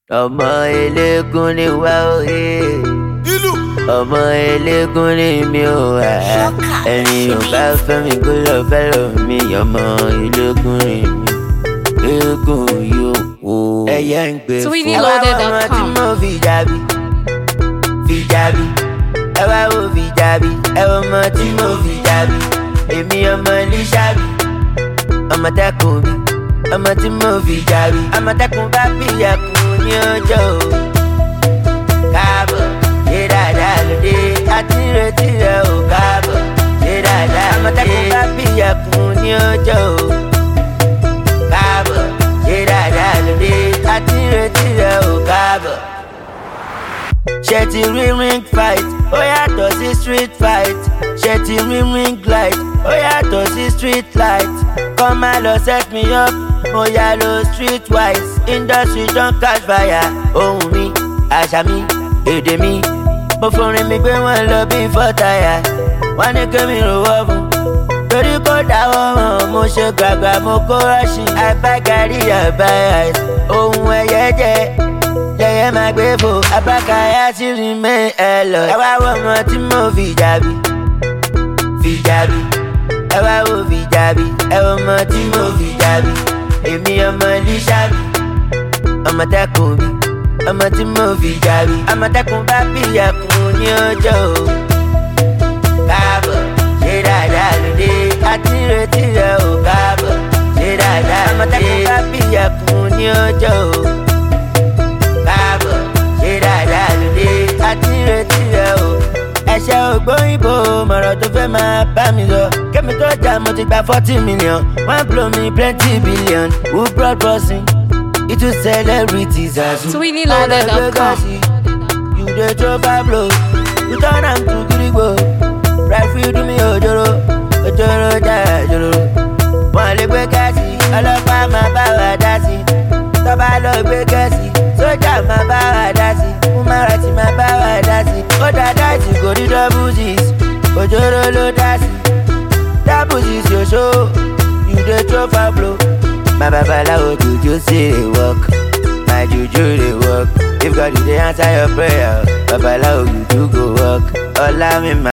ọmọ eléégún ni wá òye ọmọ eléégún ni mi ò wá ẹni ò bá fẹ́ mi kó lọ fẹ́ lọ mi ọmọ eléégún ni mi eégún yóò wò ẹyẹ ń gbé fún ọmọ tí mo fi jábí ẹ wá wo fi jábí ẹ wọ ọmọ tí mo fi jábí èmi ọmọ Lísàbí ọmọ tẹkùn bí ọmọ tí mo fi jábí ọmọ tẹkùn bá fìyàkùn ní ọjọ́ o káàbọ̀ ṣe dáadáa lóde àti ìrètí rẹ o káàbọ̀ ṣe dáadáa ọmọ tẹkùn bá fìyàkùn ní ọjọ́ o káàbọ̀ ṣe dáadáa lóde àti ìrètí rẹ o káàbọ̀. Ṣé ti rí ring fight ó yàtọ̀ sí street fight ṣé ti rí ring light ó yàtọ̀ sí street light come má lọ set me up mo yà lọ street wise industry don catch fire ohùn mi àṣà mi èdè mi mo forin mi gbé wọn lọ bí fọ́tàyà wọ́n ní kémi rò wọ́ fún torí kò dáwọ́ hàn mo ṣe gbàgbà mo kó rushing àbágarí àbáyà ohun ẹ̀yẹ jẹ́ yẹyẹ máa gbé fò abákayá sí rí mẹ́ ẹ lọ. ẹ wá wo ọmọ tí mo fi jábí ẹ wá wo fi jábí ẹ wo ọmọ tí mo fi jábí èmi ọmọ Lísàbí ọmọ tẹkùn bí ọmọ tí mo fi jábí ọmọ tẹkùn bá fìyàkùn ní ọjọ́ o káàbọ̀ ṣe dáadáa lóde àti ìrètí rẹ o káàbọ̀ ṣe dáadáa ọmọ tẹkùn bá fìyàkùn ní ọjọ́ o káàbọ̀ ṣe dáadáa lóde àti ìrètí rẹ o. ẹ̀ṣẹ̀ ògbóyìnbó mọ̀rọ̀ tó fẹ́ máa bá mi lọ kémi tó jà mo ti gba 40 million wọ́n blow me plenty billion who brought bossing itu celebrities azu. SweeneyLoaded.com. You dey throw far blow you turn am to gidigbo referee do me ojoro jaya joro wọ́n lè gbé kẹ́sì ọlọ́pàá máa bá wa dá sí tọ́ba lọ gbé kẹ́sì sójà máa bá wa dá sí fúnmárasì máa bá wa dá sí ó dá dáìsì kò rí double six òjòrò ló dá sí double six yòóṣó you dey throw far blow. My babaláwo juju say dey work my juju dey work if God you dey answer your prayer babaláwo juju go work ọlá mi máa.